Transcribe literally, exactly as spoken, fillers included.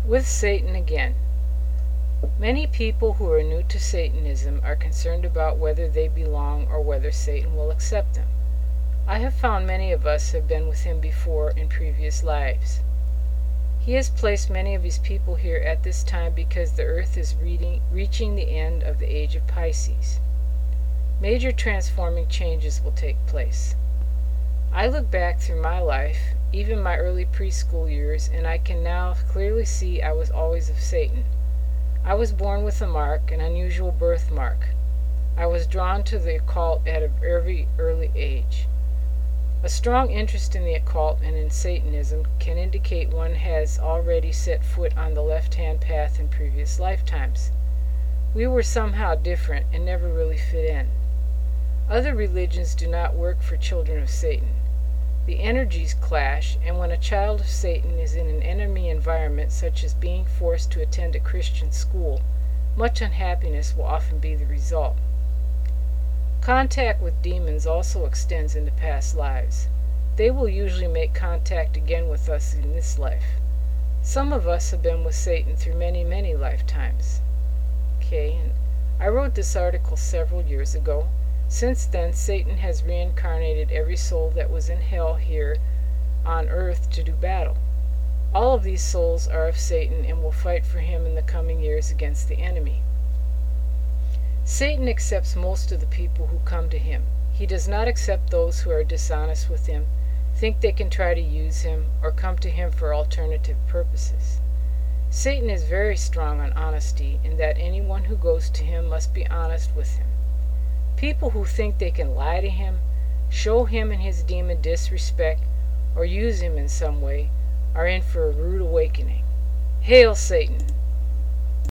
With Satan again. Many people who are new to Satanism are concerned about whether they belong or whether Satan will accept them. I have found many of us have been with him before in previous lives. He has placed many of his people here at this time because the earth is reading, reaching the end of the age of Pisces. Major transforming changes will take place. I look back through my life, even my early preschool years, and I can now clearly see I was always of Satan. I was born with a mark, an unusual birthmark. I was drawn to the occult at a very early age. A strong interest in the occult and in Satanism can indicate one has already set foot on the left-hand path in previous lifetimes. We were somehow different and never really fit in. Other religions do not work for children of Satan. The energies clash, and when a child of Satan is in an enemy environment, such as being forced to attend a Christian school, much unhappiness will often be the result. Contact with demons also extends into past lives. They will usually make contact again with us in this life. Some of us have been with Satan through many, many lifetimes. Okay, and I wrote this article several years ago. Since then, Satan has reincarnated every soul that was in hell here on earth to do battle. All of these souls are of Satan and will fight for him in the coming years against the enemy. Satan accepts most of the people who come to him. He does not accept those who are dishonest with him, think they can try to use him, or come to him for alternative purposes. Satan is very strong on honesty, in that anyone who goes to him must be honest with him. People who think they can lie to him, show him and his demon disrespect, or use him in some way, are in for a rude awakening. Hail Satan!